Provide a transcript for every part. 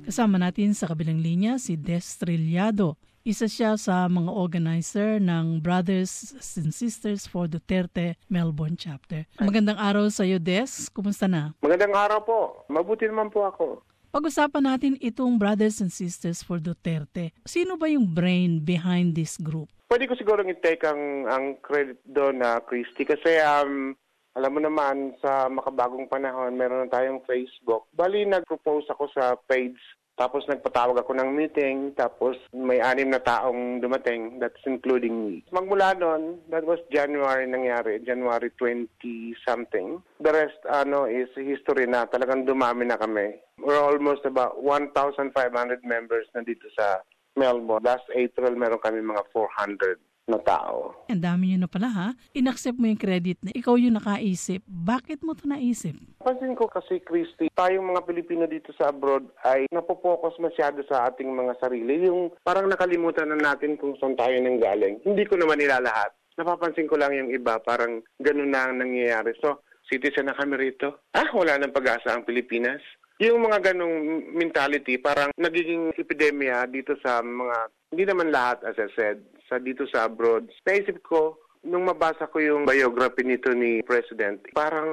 Kasama natin sa kabilang linya si Des Trillado. Isa siya sa mga organizer ng Brothers and Sisters for Duterte Melbourne Chapter. Magandang araw sa iyo, Des. Kumusta na? Magandang araw po. Mabuti naman po ako. Pag-usapan natin itong Brothers and Sisters for Duterte. Sino ba yung brain behind this group? Pwede ko siguro i-take ang credit doon na Christy kasi alam mo naman sa makabagong panahon meron na tayong Facebook. Bali nag-propose ako sa page. Tapos nagpatawag ako ng meeting, tapos may 6 na taong dumating, that's including me. Magmula noon, that was January nangyari, January 20-something. The rest is history na, talagang dumami na kami. We're almost about 1,500 members na dito sa Melbourne. Last April, meron kami mga 400 na tao. Ang dami nyo na pala ha. In-accept mo yung credit na ikaw yung nakaisip. Bakit mo ito naisip? Pansin ko kasi, Christy, tayong mga Pilipino dito sa abroad ay napopokus masyado sa ating mga sarili. Yung parang nakalimutan na natin kung saan tayo nanggaling. Hindi ko naman nilalahat. Napapansin ko lang yung iba, parang ganun na ang nangyayari. So, citizen na kami rito. Wala nang pag-asa ang Pilipinas. Yung mga ganong mentality, parang nagiging epidemya dito sa mga, hindi naman lahat as I said, dito sa abroad. Naisip ko, nung mabasa ko yung biography nito ni President, parang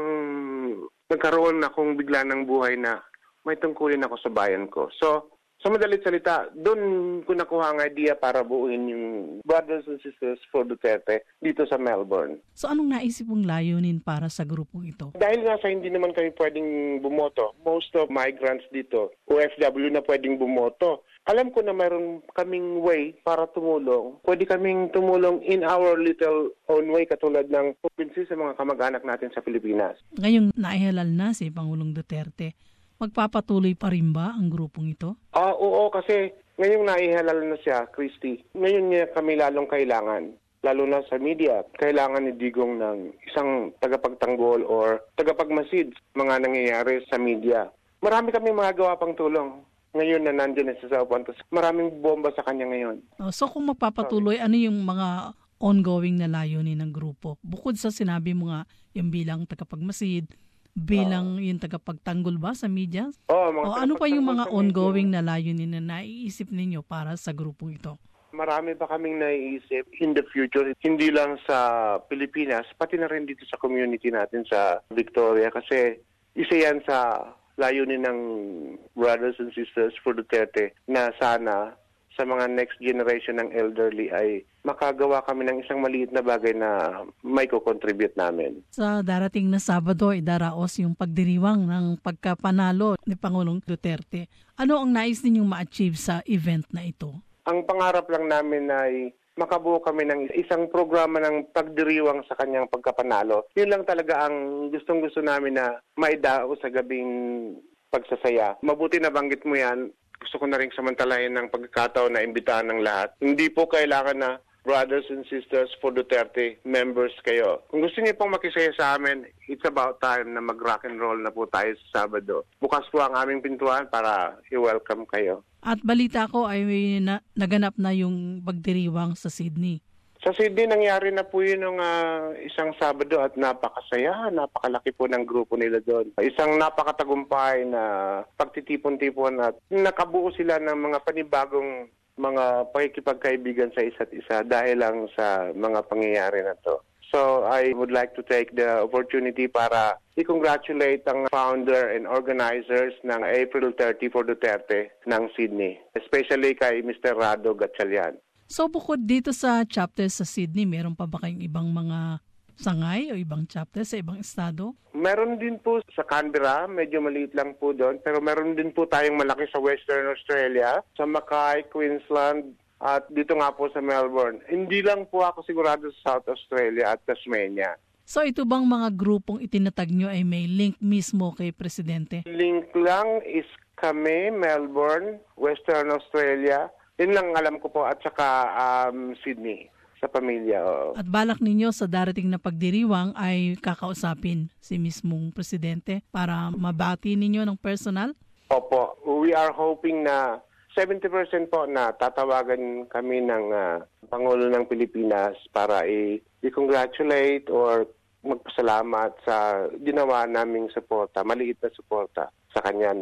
nagkaroon na akong bigla ng buhay na may tungkulin ako sa bayan ko. So, sa madalit salita, doon ko nakuha ang idea para buuin yung Brothers and Sisters for Duterte dito sa Melbourne. So anong naisip mong layunin para sa grupong ito? Dahil nga sa hindi naman kami pwedeng bumoto, most of migrants dito, OFW na pwedeng bumoto, alam ko na mayroon kaming way para tumulong. Pwede kaming tumulong in our little own way katulad ng province sa mga kamag-anak natin sa Pilipinas. Ngayong naihalal na si Pangulong Duterte, magpapatuloy pa rin ba ang grupong ito? Oo, kasi ngayong naihalal na siya, Christy. Ngayon niya kami lalong kailangan. Lalo na sa media, kailangan ni Digong ng isang tagapagtanggol or tagapagmasid mga nangyayari sa media. Marami kami magagawa pang tulong. Ngayon na nandiyan na sa upuan, maraming bomba sa kanya ngayon. So kung magpapatuloy, ano yung mga ongoing na layunin ng grupo? Bukod sa sinabi mo nga, yung bilang tagapagmasid, bilang yung tagapagtanggol ba sa media? Ano pa yung mga ongoing na layunin na naiisip ninyo para sa grupo ito? Marami pa kaming naiisip in the future, hindi lang sa Pilipinas, pati na rin dito sa community natin sa Victoria kasi isa yan sa layunin ng Brothers and Sisters for Duterte na sana sa mga next generation ng elderly ay makagawa kami ng isang maliit na bagay na may ko-contribute namin. Sa darating na Sabado, idaraos yung pagdiriwang ng pagkapanalo ni Pangulong Duterte. Ano ang nais ninyong ma-achieve sa event na ito? Ang pangarap lang namin ay makabuo kami ng isang programa ng pagdiriwang sa kanyang pagkapanalo. Yun lang talaga ang gustong-gusto namin na maidao sa gabing pagsasaya. Mabuti na banggit mo yan. Gusto ko na rin samantalahin ng pagkakataon na imbitahan ng lahat. Hindi po kailangan na Brothers and Sisters for Duterte members kayo. Kung gusto niyo pong makisaya sa amin, it's about time na mag-rock and roll na po tayo sa Sabado. Bukas po ang aming pintuan para i-welcome kayo. At balita ko ay naganap na yung pagdiriwang sa Sydney. Sa Sydney, nangyari na po yun ng isang Sabado at napakasaya, napakalaki po ng grupo nila doon. Isang napakatagumpay na pagtitipon-tipon at nakabuo sila ng mga panibagong mga pakikipagkaibigan sa isa't isa dahil lang sa mga pangyayari na to. So I would like to take the opportunity para i-congratulate ang founder and organizers ng April 30 for Duterte ng Sydney, especially kay Mr. Rado Gatchalian. So bukod dito sa chapter sa Sydney, meron pa ba kayong ibang mga sangay o ibang chapter sa ibang estado? Meron din po sa Canberra, medyo maliit lang po doon, pero meron din po tayong malaki sa Western Australia, sa Mackay, Queensland, at dito nga po sa Melbourne. Hindi lang po ako sigurado sa South Australia at Tasmania. So ito bang mga grupong itinatag nyo ay may link mismo kay Presidente? Link lang is kami, Melbourne, Western Australia. Yun lang alam ko po at saka Sydney. Sa pamilya. At balak ninyo sa darating na pagdiriwang ay kakausapin si mismong Presidente para mabati ninyo ng personal? Opo. We are hoping na 70% po na tatawagan kami ng Pangulo ng Pilipinas para i-congratulate or magpasalamat sa ginawa naming suporta, maliit na suporta sa kanya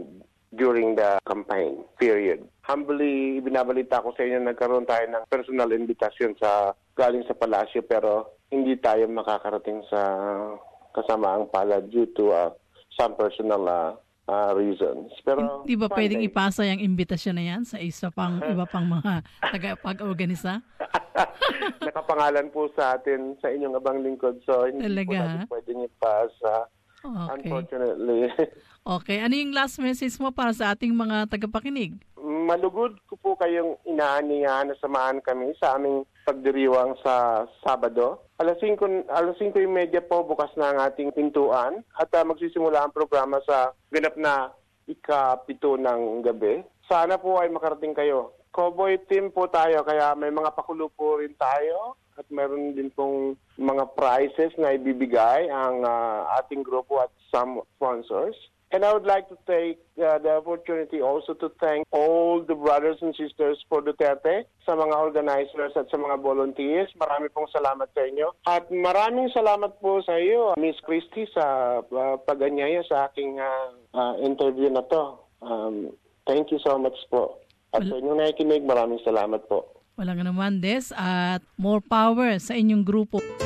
during the campaign period. Humbly, binabalita ko sa inyo, nagkaroon tayo ng personal invitation galing sa palasyo pero hindi tayo makakarating sa kasamaang palad due to some personal reasons. Pero hindi ba pwedeng ipasa yung imbitasyon na yan sa iba pang mga tagapag-organisa? Nakapangalan po sa atin sa inyong abang lingkod, so hindi po natin pwedeng ipasa. Okay. Unfortunately. Okay. Ano yung last message mo para sa ating mga tagapakinig? Malugod ko po kayong inaanihan na samahan kami sa aming pagdiriwang sa Sabado. Alas 5:30 po bukas na ang ating pintuan at magsisimula ang programa sa ganap na ika-7 ng gabi. Sana po ay makarating kayo. Cowboy team po tayo kaya may mga pakulo po rin tayo at meron din pong mga prizes na ibibigay ang ating grupo at some sponsors. And I would like to take the opportunity also to thank all the brothers and sisters for Duterte, sa mga organizers at sa mga volunteers. Marami pong salamat sa inyo. At maraming salamat po sa iyo, Miss Christy, sa pag-anyaya sa aking interview na to. Thank you so much po. At sa inyong nakikinig, maraming salamat po. Walang naman, Des, at more power sa inyong grupo.